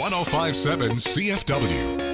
1057 CFW.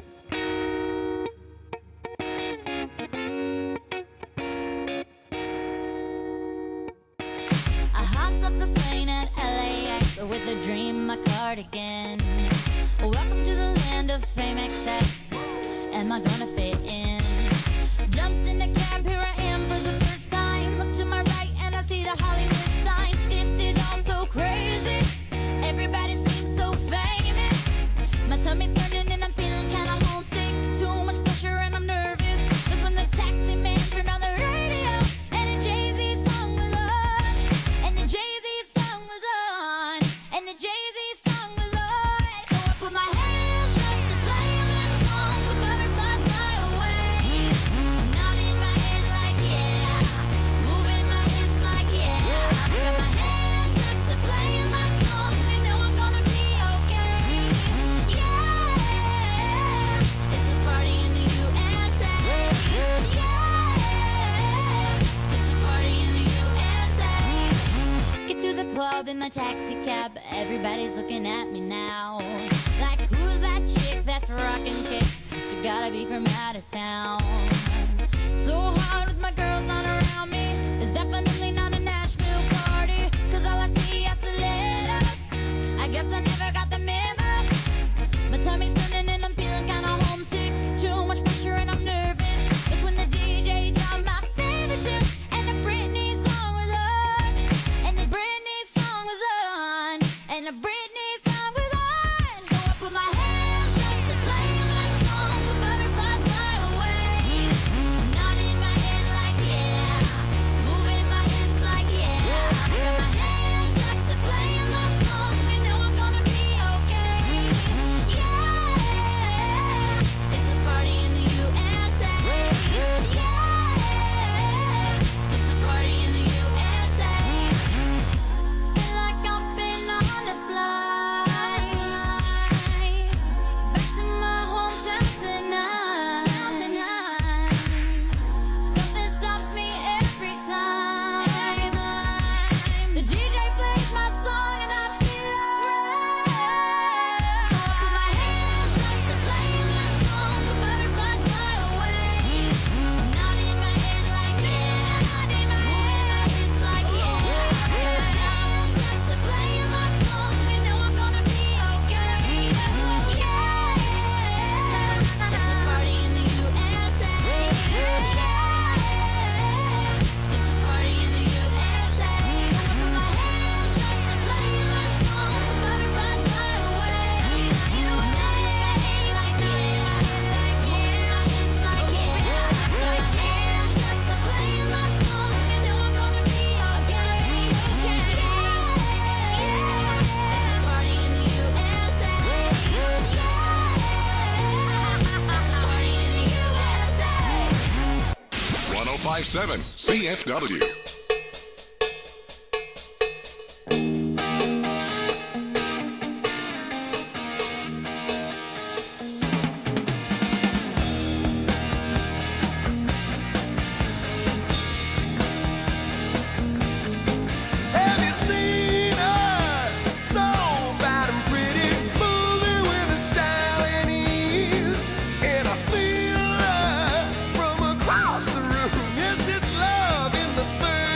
I hopped up the plane at LAX with a dream, my cardigan. Welcome to the land of fame excess. Am I gonna fit in? Jumped in the cab, here I am for the first time. Look to my right and I see the Hollywood sign. This is all so crazy. Everybody seems so famous. My tummy's turning and I'm feeling kinda homesick. Too much pressure and I'm nervous. That's when the taxi man turned on the radio and a Jay-Z song was on. And the Jay-Z song was on. And the Jay-Z song was on. So I put my hands up to play my song. The butterflies fly away. Nodding my head like yeah. Moving my hips like yeah. I got my hands up to play my song. I know I'm gonna be okay. Yeah. It's a party in the USA. Yeah. It's a party in the USA. Get to the club in my taxi cab. Everybody's looking at me now. Like, who's that chick that's rocking kicks? She gotta be from out of town. So hard with my girls on around me. It's definitely not a Nashville party. Cause all I see is the letters. I guess I never got the memo. My tummy's turning and I'm feeling kinda homesick. Too much pressure and I'm nervous. It's when the DJ dropped my favorite tune. And the Britney song was on. And the Britney song was on. And the Britney song was on. So I put my hands up to play my song. The butterflies fly away. Nodding my head like yeah. Moving my hips like yeah. I got my hands up to play my song. I know I'm gonna be okay. Yeah. It's a party in the USA. Yeah. It's a party in the USA. Feel like I've been on a flight back to my hometown tonight. Something stops me every time. The DJ plays my song and I feel alright. So I put my hands up to play my song. The butterflies fly away. Nodding my head like yeah. Moving my hips like yeah. I got my hands up to play my song. I know I'm gonna be okay. Yeah. It's a party in the USA. Yeah. It's a party in the USA. I put my hands up to play my song. The butterflies fly away. Nodding my head like yeah. Moving my hips like yeah. I got my hands up to play my song. I know I'm gonna be okay. Yeah. It's a party in the USA. Yeah. It's a party in the USA. 1057 CFW. Have you seen her? So bad and pretty, moving with a style and ease. And I feel her from across the room. Yes, it's love in the third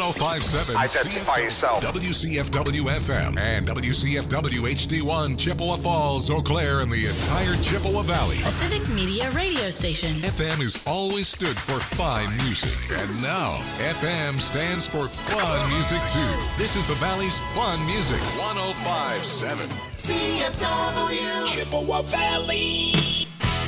1057 Identify yourself. WCFW FM and WCFW HD1 Chippewa Falls, Eau Claire, and the entire Chippewa Valley. A Civic Media radio station. FM has always stood for fine music, and now FM stands for fun music too. This is the Valley's fun music. 1057 CFW. Chippewa Valley.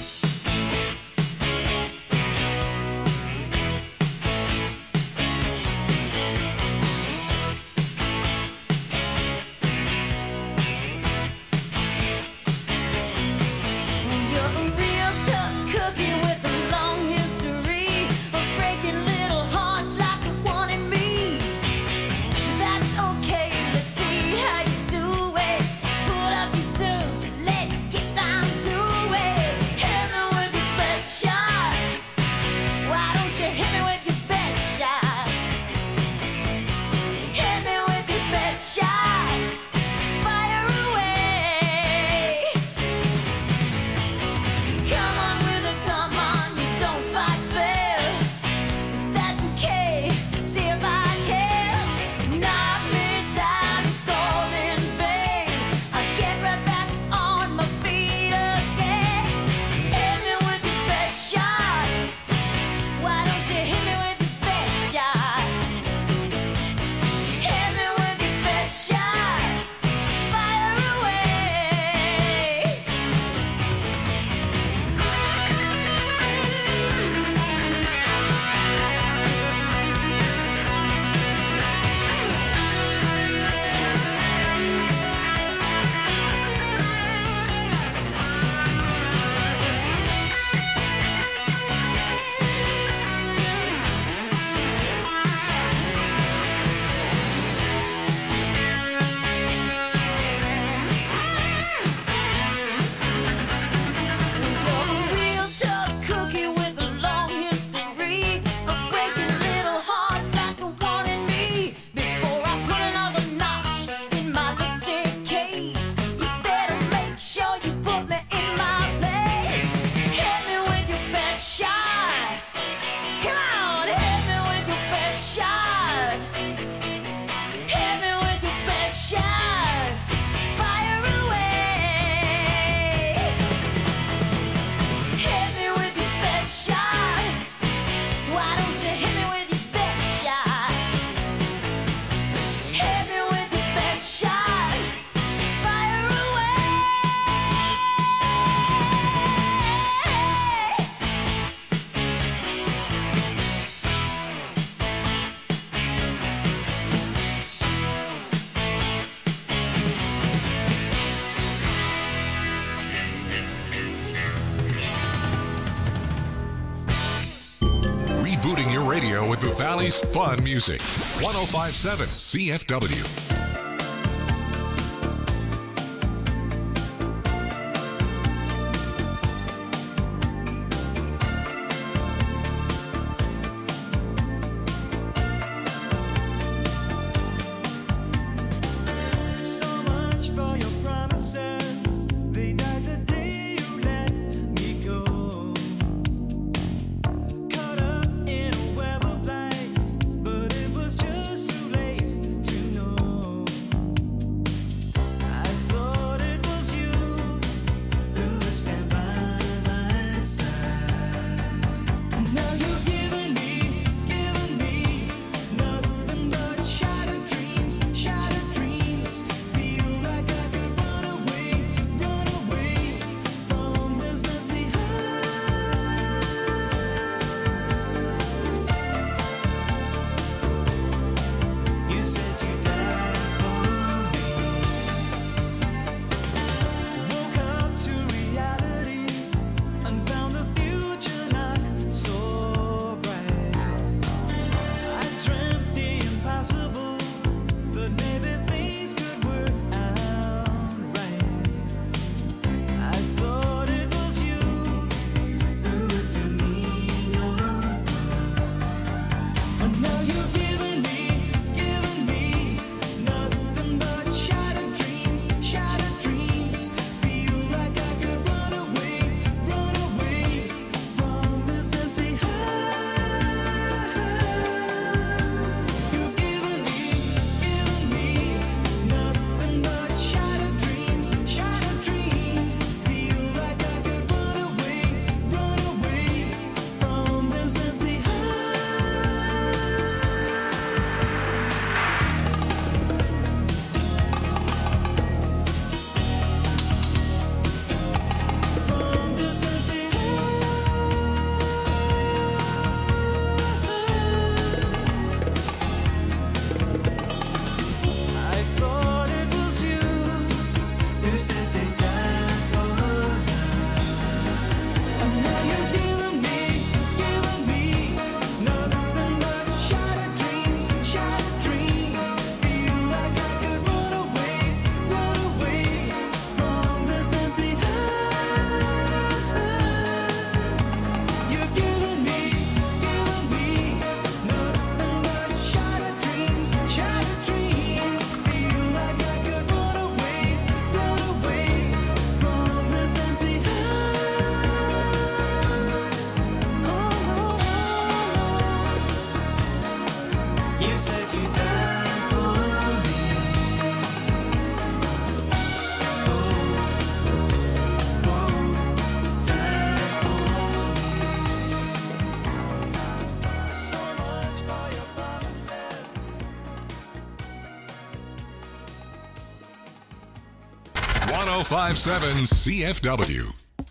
Rebooting your radio with the Valley's fun music. 1057 CFW. So much for your promises. They died the day you let me go. Caught up in a web of lights, but it was just too late to know. 1057 CFW.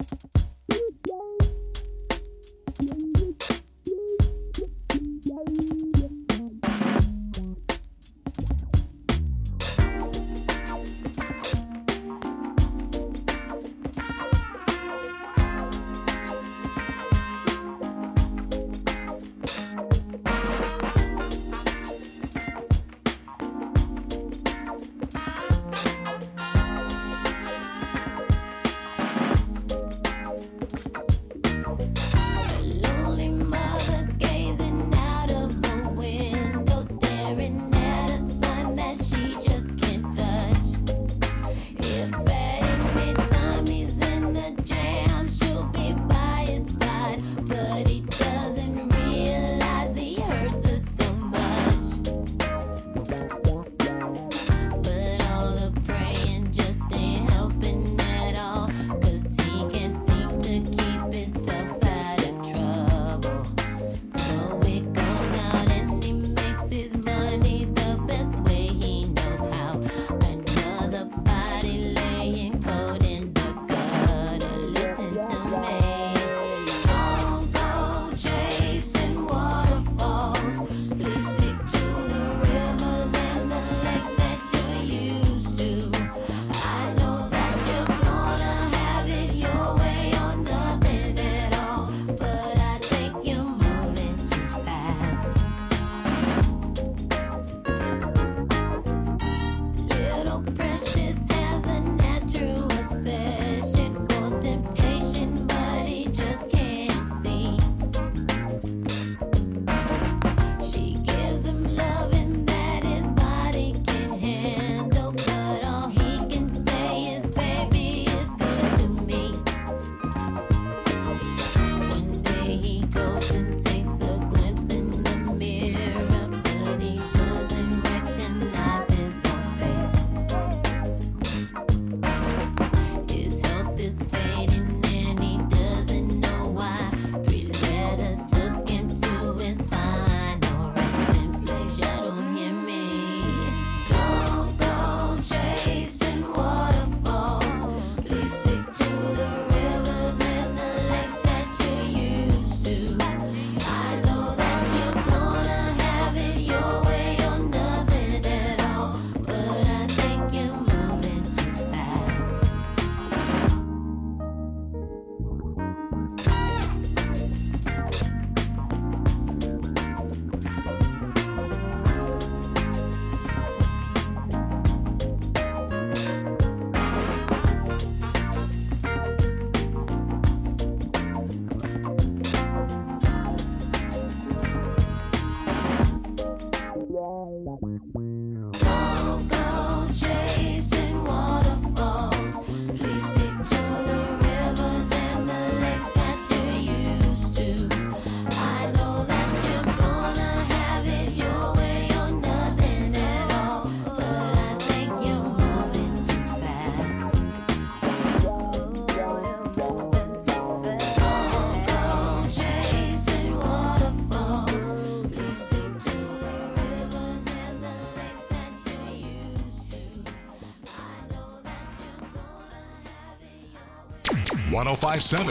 #1057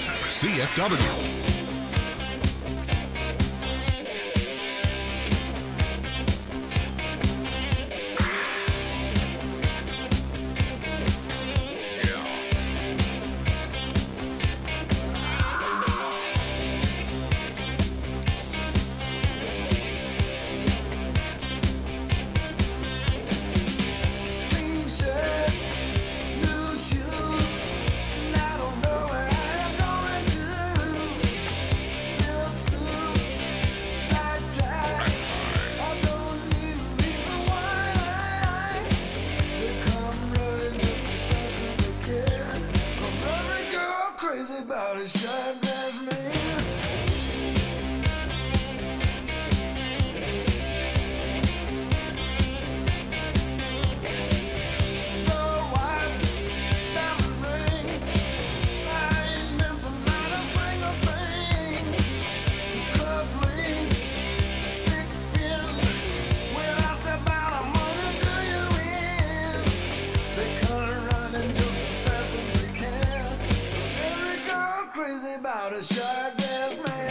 CFW. Running about a shark dressed man.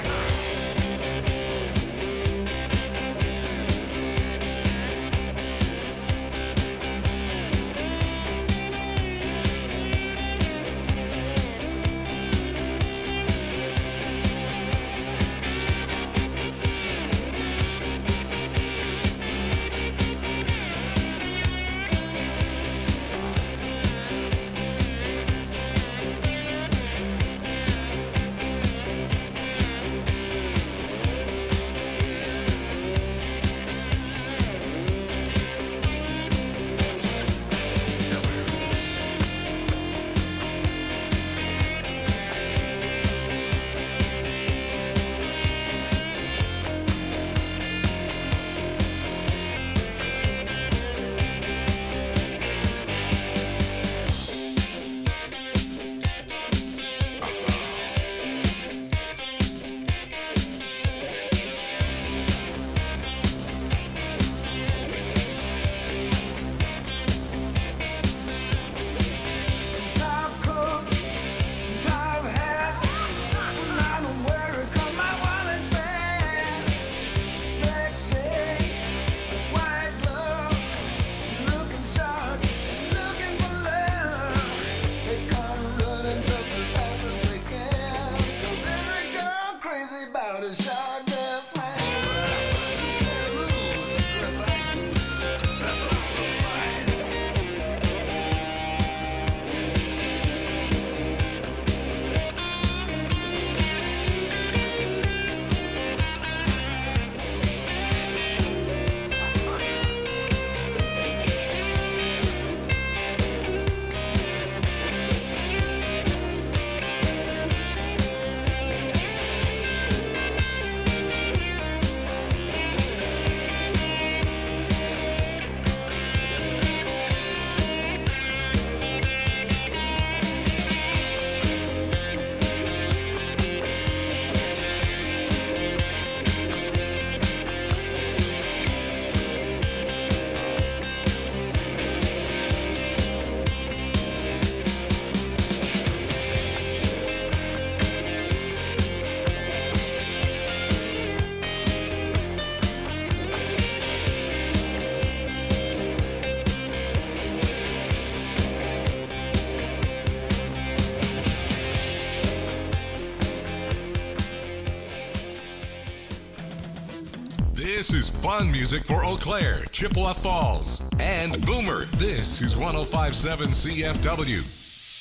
This is fun music for Eau Claire, Chippewa Falls, and Boomer. This is 105.7 CFW.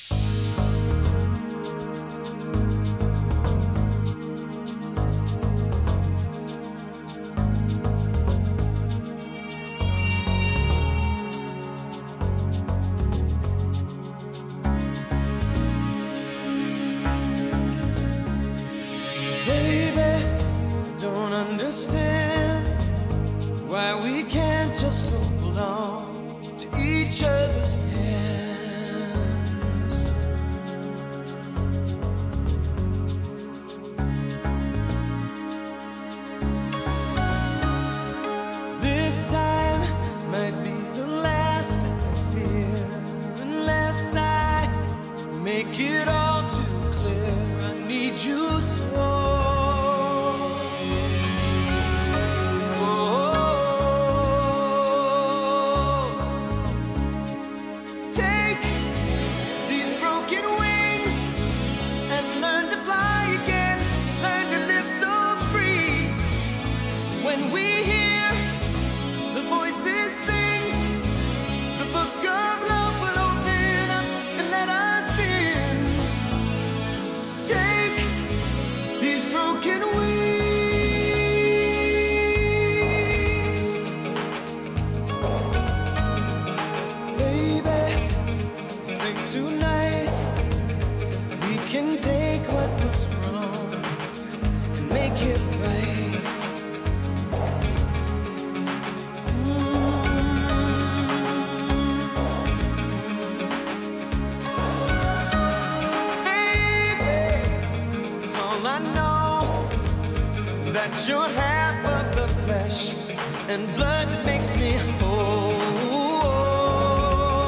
You're half of the flesh and blood that makes me whole.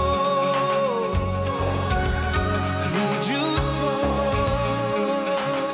I need you so.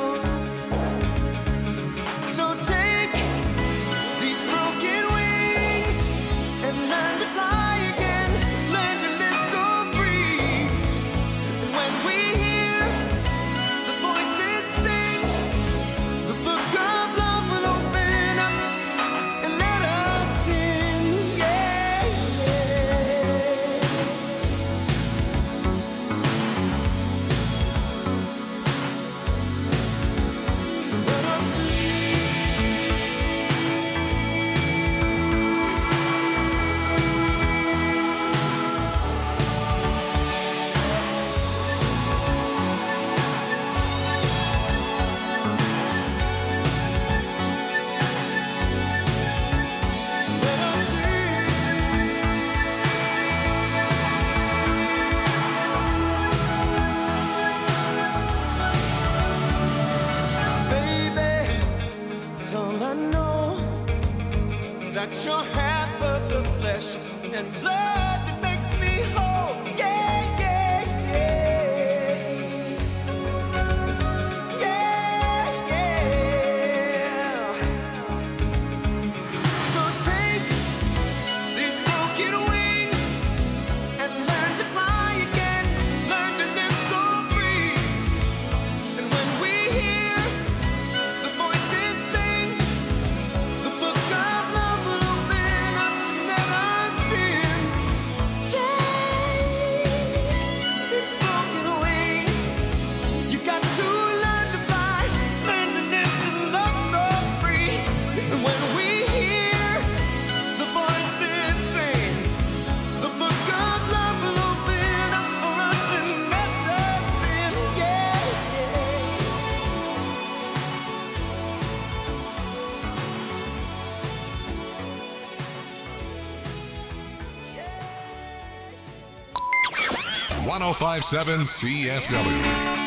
but your half of the flesh and blood that makes me whole. Yeah, yeah, yeah. Yeah, yeah. So take these broken wings and learn to fly again. Learn to live so free. And when we hear the voices sing, the book of love will open up and let us in. Take these broken wings. You got to learn to fly, learn to live and love so free. And when we hear the voices sing, the book of love will open up for us and let us in. Yeah, yeah. 1057 CFW.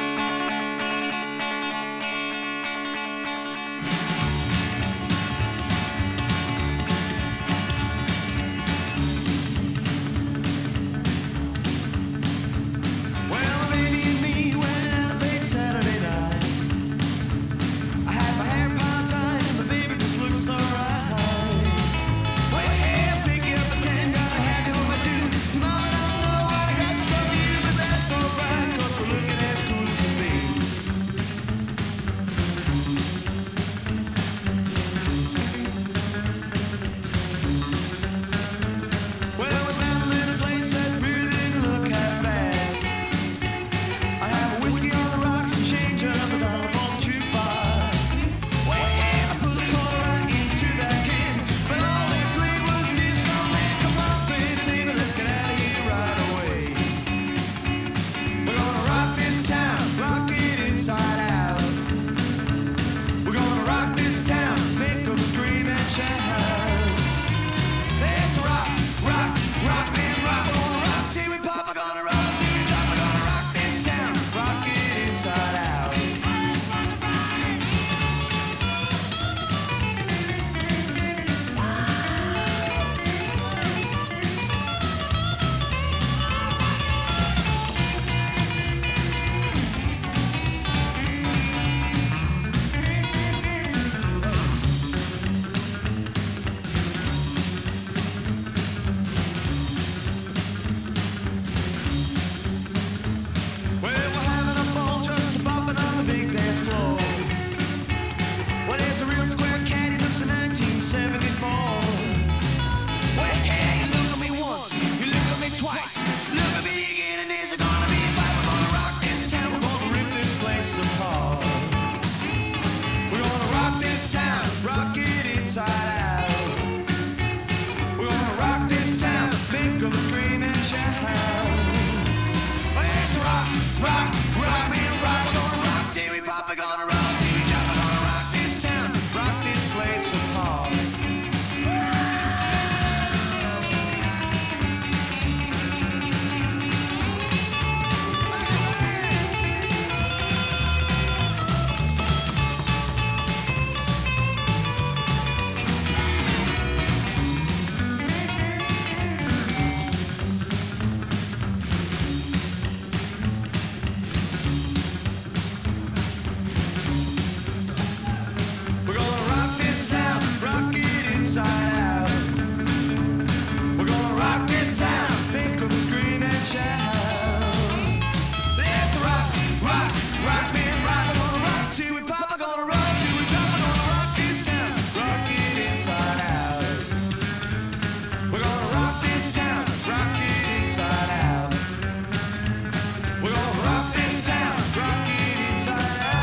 Well, baby and me went out late Saturday night. I had my hair part-time, but baby just looked so right. Well, hey, pick up a 10, gotta have you on my two. Mama, I don't know what I got stuff for you, but that's alright, 'cause we're looking as cool as can be. Well, we found a little place that really didn't look half bad. I have a whiskey on the rocks and change up a dollar for the jukebox. Well, yeah, I put the quarter right into that can, but all they played was disco. Man, come on, baby, let's get out of here right away. We're gonna rock this town, rock it inside out. We're gonna rock this town, make 'em scream and shout. Let's rock, rock, rock, man, rock. We're gonna rock till we pop. We're gonna rock till we drop. We're gonna rock this town, rock it inside out. Well, we're having a ball just bopping on the big dance floor. Well, there's a real square cat, he looks in 1974. Well, hey, you look at me once, you look at me twice, look at me again, and there's gonna be a fight. We're gonna rock this town, we're gonna rip this place apart. We're gonna rock this town, rock it inside out. We're gonna rock this town, make 'em scream and shout. Let's rock, rock, rock, man, rock. We're gonna rock till we pop. We're gonna rock till we drop. We're gonna rock this town, rock this place apart. We're gonna rock this town, rock it inside out. We're gonna rock this town, make 'em scream and shout. Let's rock, rock, rock, man, rock. We're gonna rock till we pop. We're gonna rock till we drop. We're gonna rock this town, rock it inside out. We're gonna rock this town, rock it inside out. We're gonna rock this town, rock it inside out.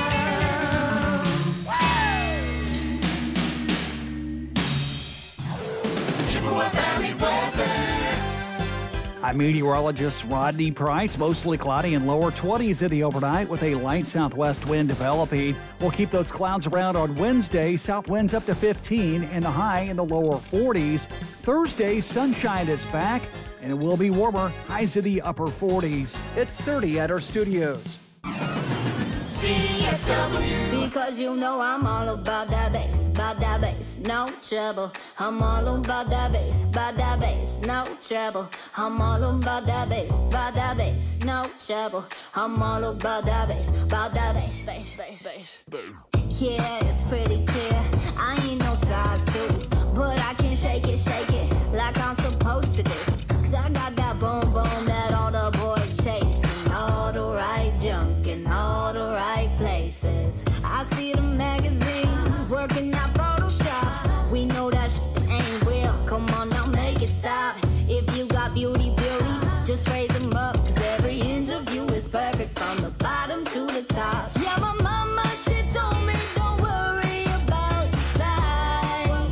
Chippewa Valley weather. I'm meteorologist Rodney Price. Mostly cloudy and lower 20s in the overnight with a light southwest wind developing. We'll keep those clouds around on Wednesday. South winds up to 15 and the high in the lower 40s. Thursday, sunshine is back and it will be warmer. Highs in the upper 40s. It's 30 at our studios. CFW. Because you know I'm all about that bass, about that bass. bass, no trouble. I'm all about that bass, no trouble. I'm all about that bass, no trouble. I'm all about that bass, bass. Yeah, it's pretty clear. I ain't no size 2, but I can shake it like I'm supposed to do. 'Cause I got that boom boom that all the boys chase, and all the right junk in all the right places. I see the magazines working out Photoshop. We know that shit ain't real. Come on now, make it stop. If you got beauty, just raise them up. 'Cause every inch of you is perfect from the bottom to the top. Yeah, my mama, she told me don't worry about your size.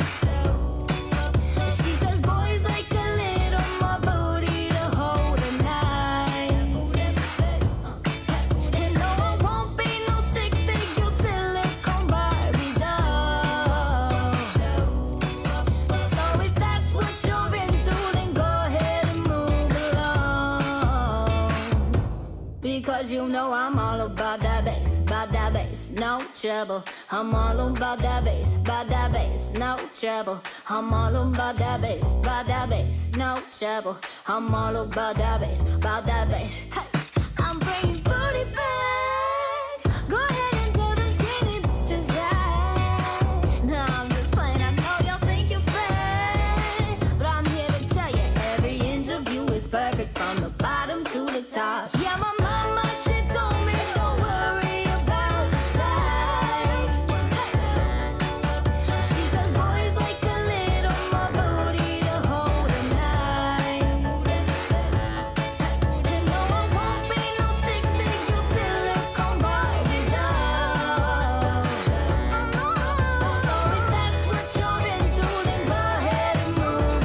She says boys like a little more booty to hold at night. And no, I won't be no stick figure silicone Barbie doll. So if that's what you're into, then go ahead and move along. Because you know I'm all about that bass, no trouble. I'm all about that bass, no trouble. I'm all about that bass, no trouble. I'm all about that bass, Hey, I'm bringing booty back. Go ahead and tell them skinny bitches that. No, I'm just playing. I know y'all think you're fat, but I'm here to tell you every inch of you is perfect from the bottom to the top. Yeah, my mama, she told me don't worry about your size. She says boys like a little more booty to hold at night. And no, I won't be no stick figure silicone Barbie doll. So if that's what you're into, then go ahead and move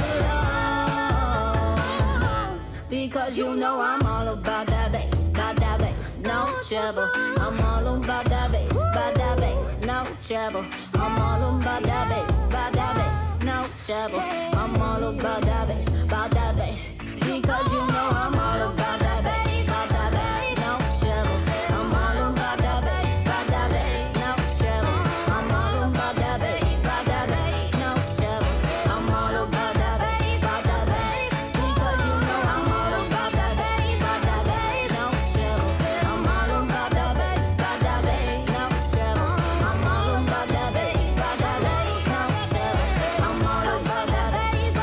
along. Because you know I'm all about that bass, no trouble. I'm all about that bass, no trouble. I'm all about that bass, no trouble. I'm all about that bass, because you know I'm all about that bass, no trouble. I'm all about that bass, no trouble. I'm all about that bass, no trouble. I'm all about that bass, because you know I'm all about that bass, no trouble. I'm all about that bass, no trouble. I'm all about that bass, no trouble. I'm all about that bass,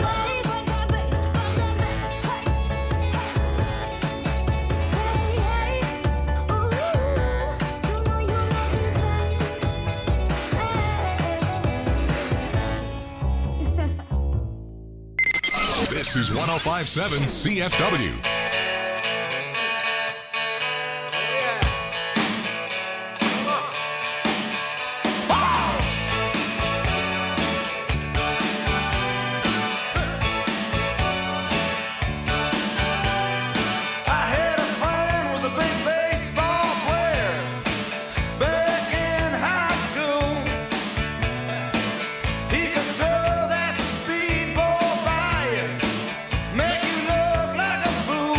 This is 1057 CFW. I had a friend was a big baseball player back in high school. He could throw that speedball by you, make you look like a fool.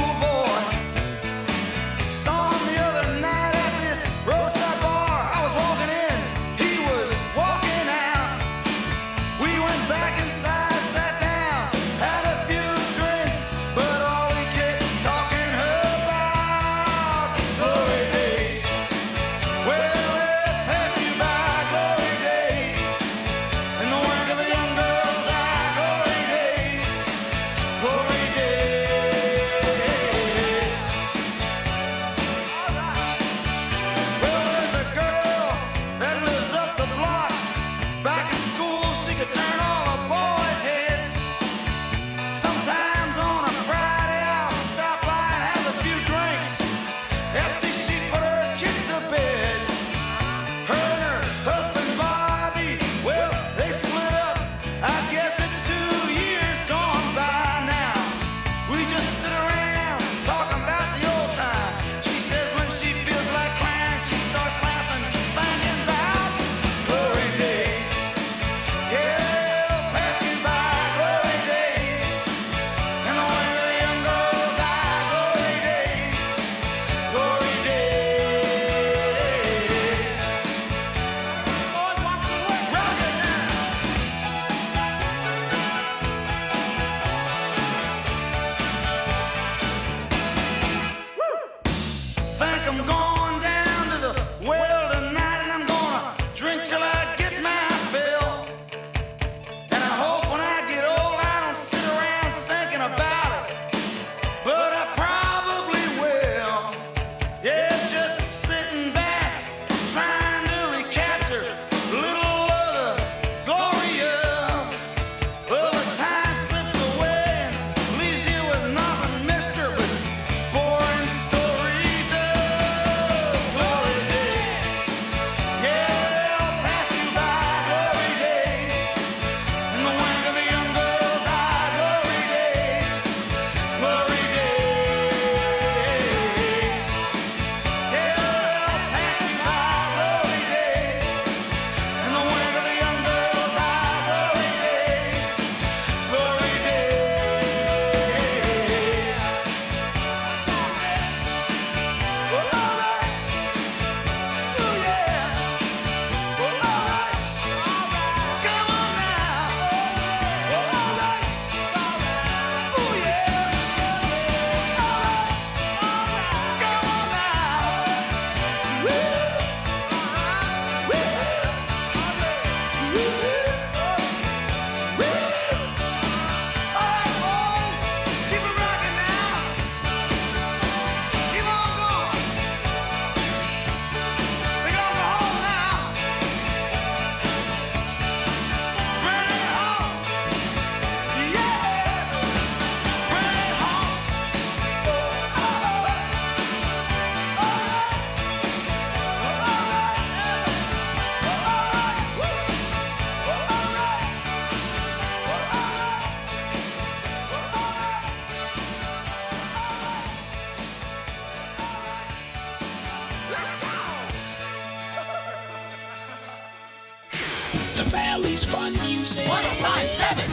The Valley's Fun Music. 1057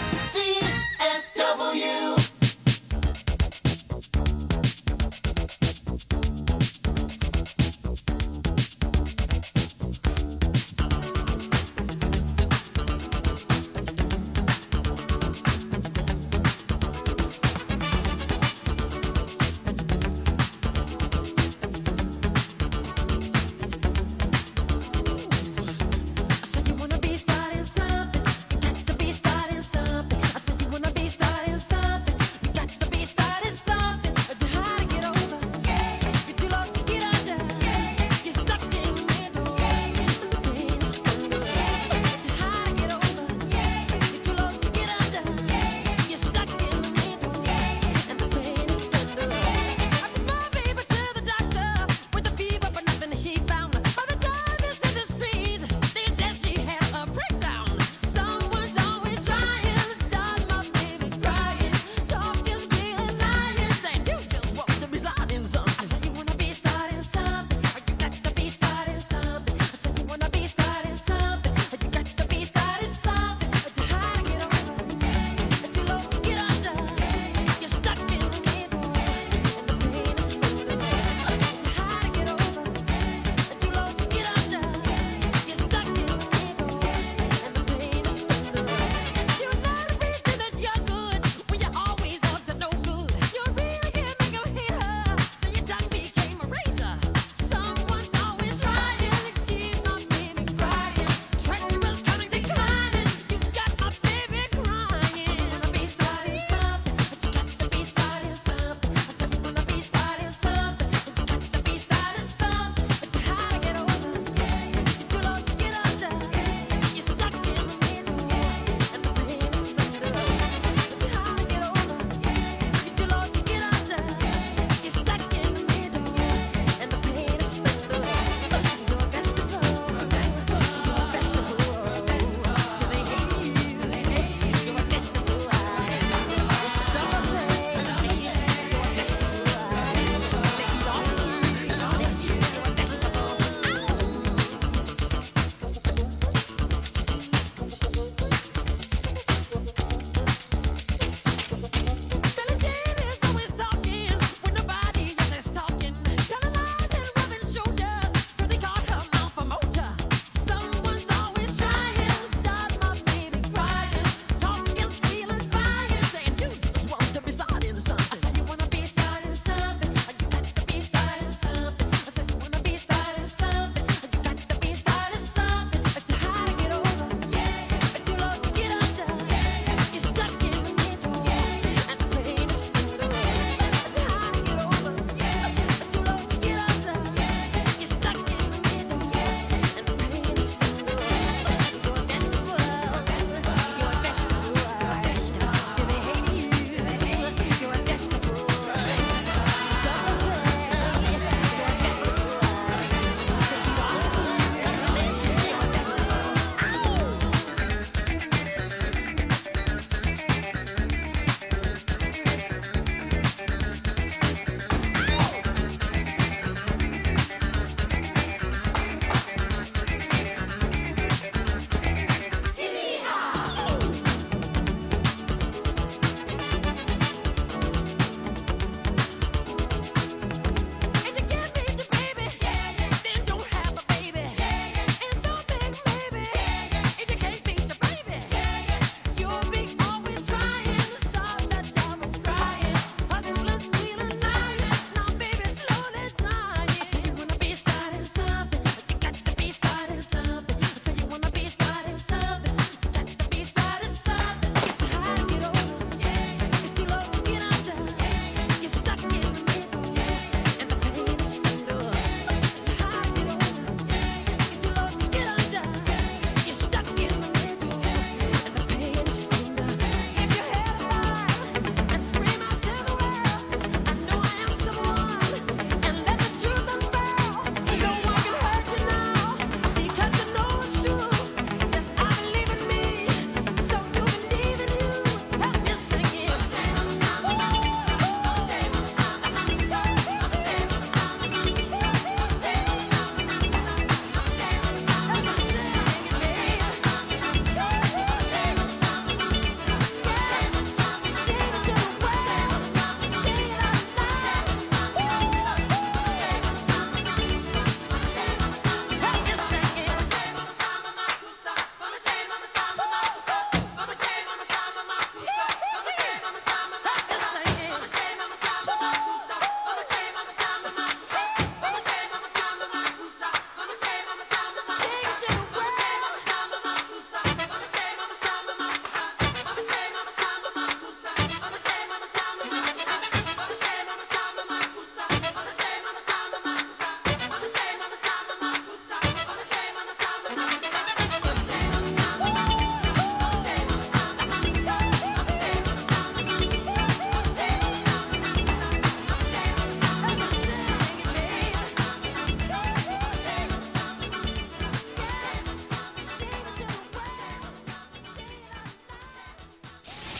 CFW. Said you wanna be starting something, you got to be starting something.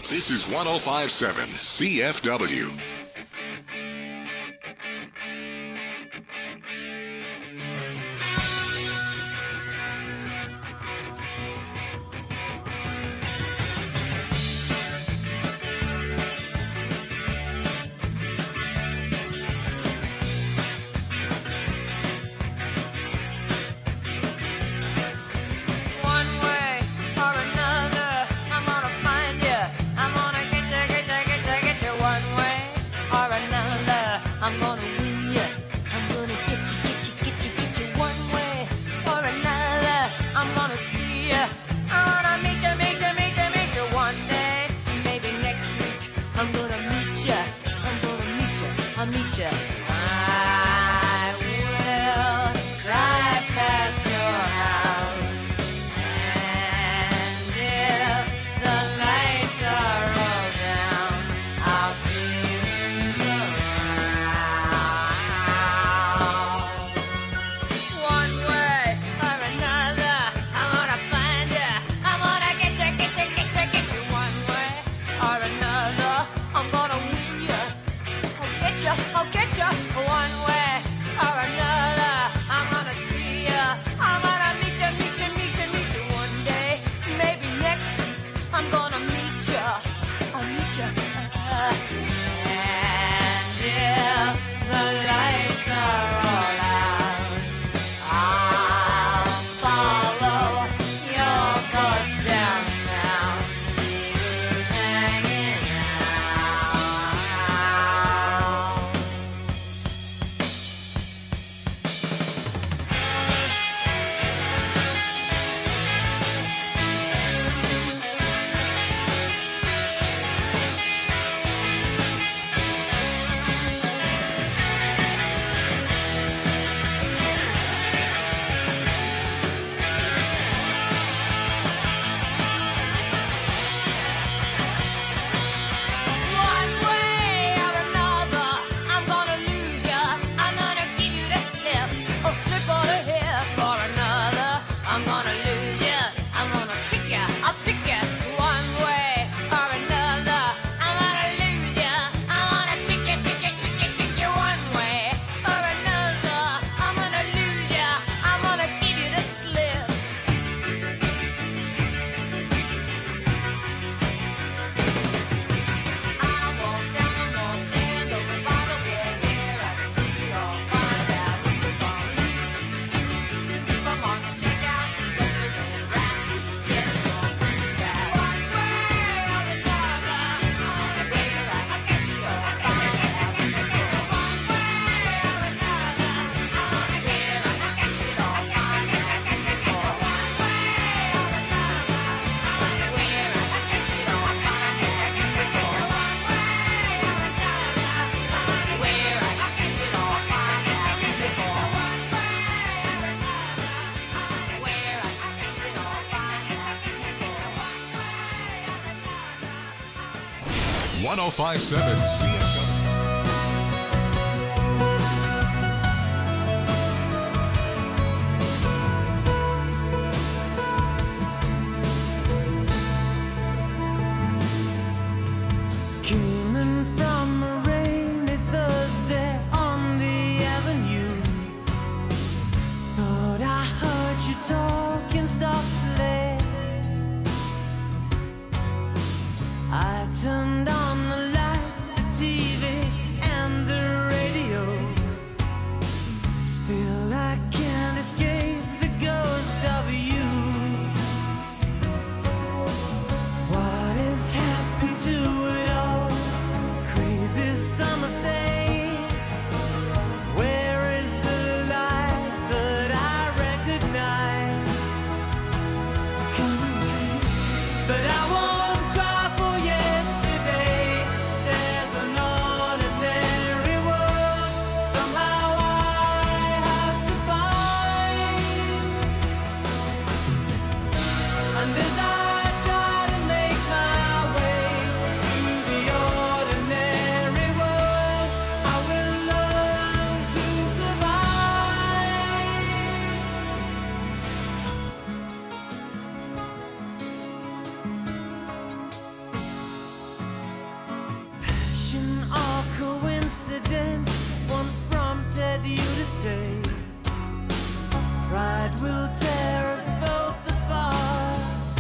This is 105.7 CFW. .105.7 CFW. Coming from a rainy Thursday on the avenue, thought I heard you talking softly. I turned on the lights, the TV wanted you to stay. Pride will tear us both apart.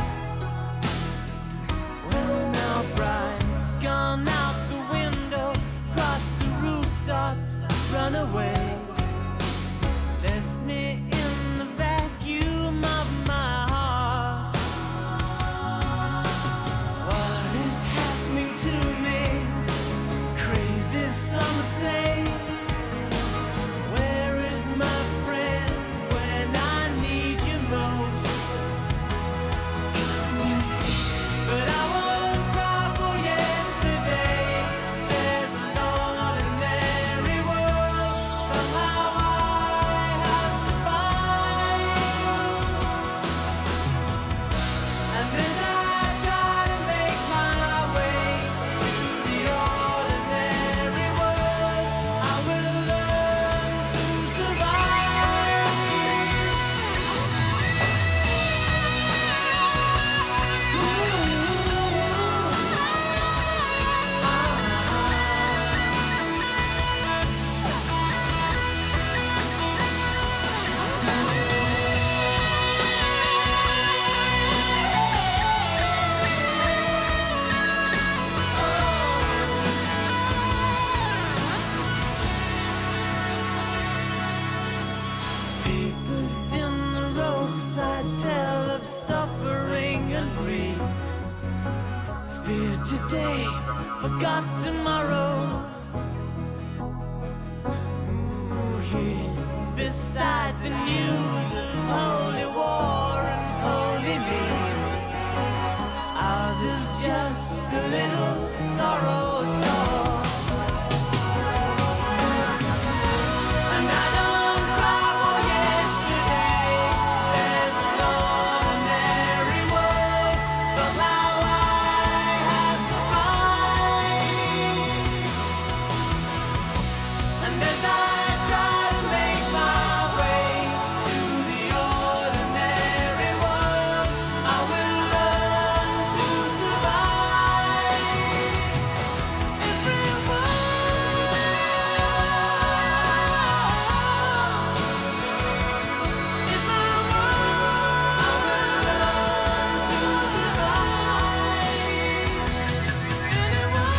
Well, now pride's gone out the window, cross the rooftops, run away. Left me in the vacuum of my heart. What is happening to me? Crazy, some say. Where is my friend when I need you most? But I won't cry for yesterday. There's an ordinary world somehow I have to find. And as I try to make my way to the ordinary world, I will learn to survive. Papers in the roadside tell of suffering and grief. Fear today, forgot tomorrow. Ooh, here beside the news of holy war and holy me. Ours is just a little sorrow talk. And I don't cry for yesterday. There's an ordinary world somehow I have to find. And as I try to make my way to the ordinary world, I will learn to survive. Everyone is my world. I will learn to survive. Anyone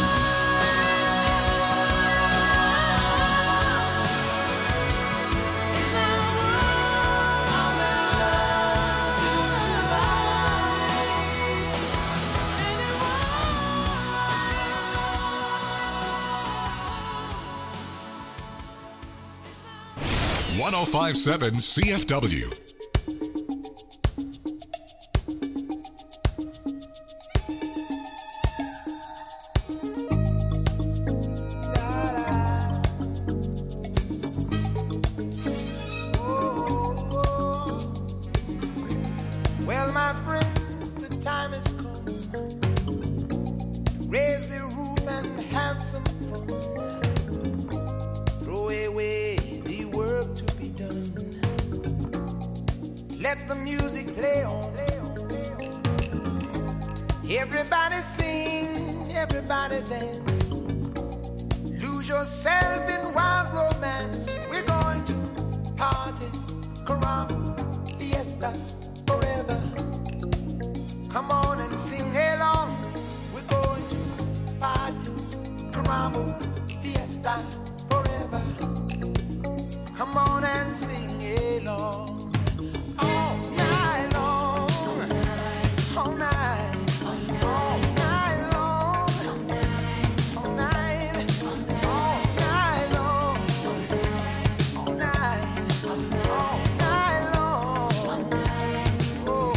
is my world. I will learn to survive. 1057 CFW. Well, my friends, the time has come. Raise the roof and have some fun. Throw away the work to be done. Let the music play on. Everybody sing, everybody dance. Lose yourself in wild romance. We're going to party, caramba, fiesta, forever. Come on and sing along. We're going to party, caramba, fiesta, forever. Come on and sing along. All night long, all night, all night long, all night, all night long, all night, all night long. Oh,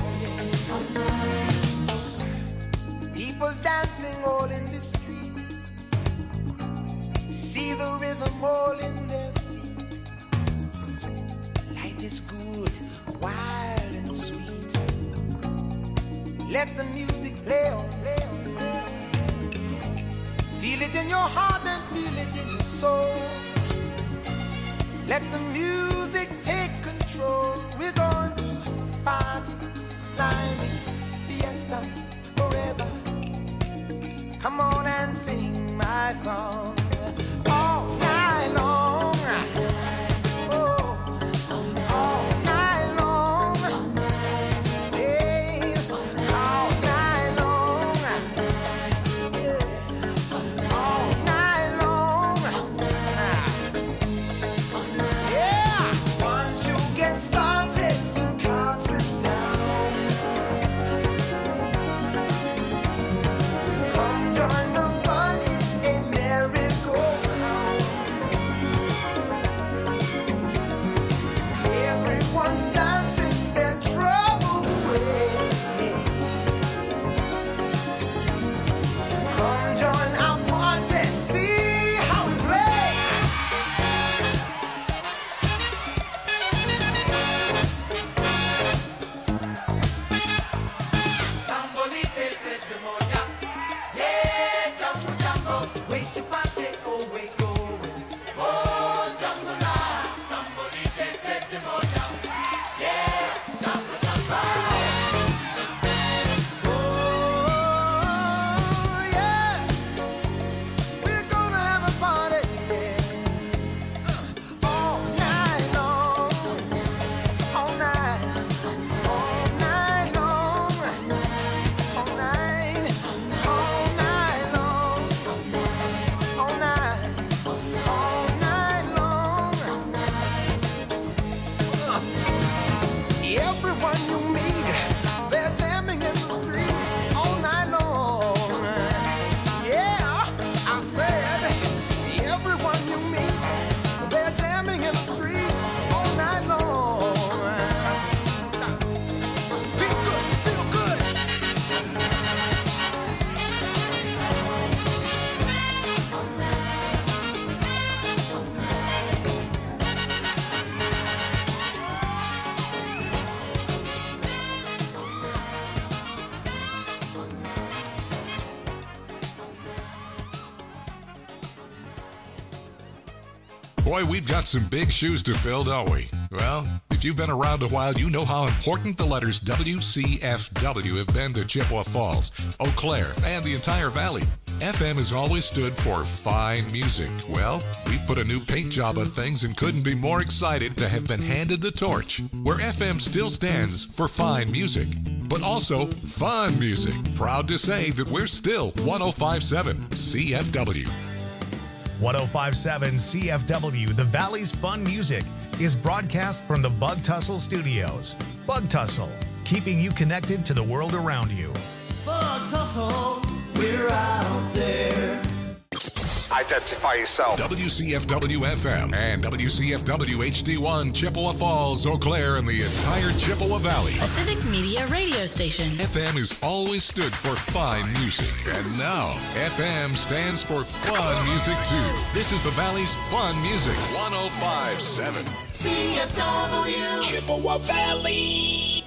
yeah. People dancing all in the street. See the rhythm all in their feet. Life is good, wild and sweet. Let the music play on, play on, play on. Feel it in your heart and feel it in your soul. Let the music take control. We're going to party, climbing, fiesta, forever. Come on and sing my song all night long. Boy, we've got some big shoes to fill, don't we? Well, if you've been around a while, you know how important the letters WCFW have been to Chippewa Falls, Eau Claire, and the entire valley. FM has always stood for fine music. Well, we've put a new paint job on things and couldn't be more excited to have been handed the torch, where FM still stands for fine music, but also fun music. Proud to say that we're still 105.7 CFW. 105.7 CFW, the Valley's Fun Music, is broadcast from the Bug Tussle Studios. Bug Tussle, keeping you connected to the world around you. Bug Tussle, we're out there. Identify yourself. WCFW FM and WCFW HD1, Chippewa Falls, Eau Claire, and the entire Chippewa Valley. A civic media radio station. FM has always stood for fine music, and now FM stands for fun music too. This is the Valley's Fun Music 105.7 CFW. Chippewa Valley.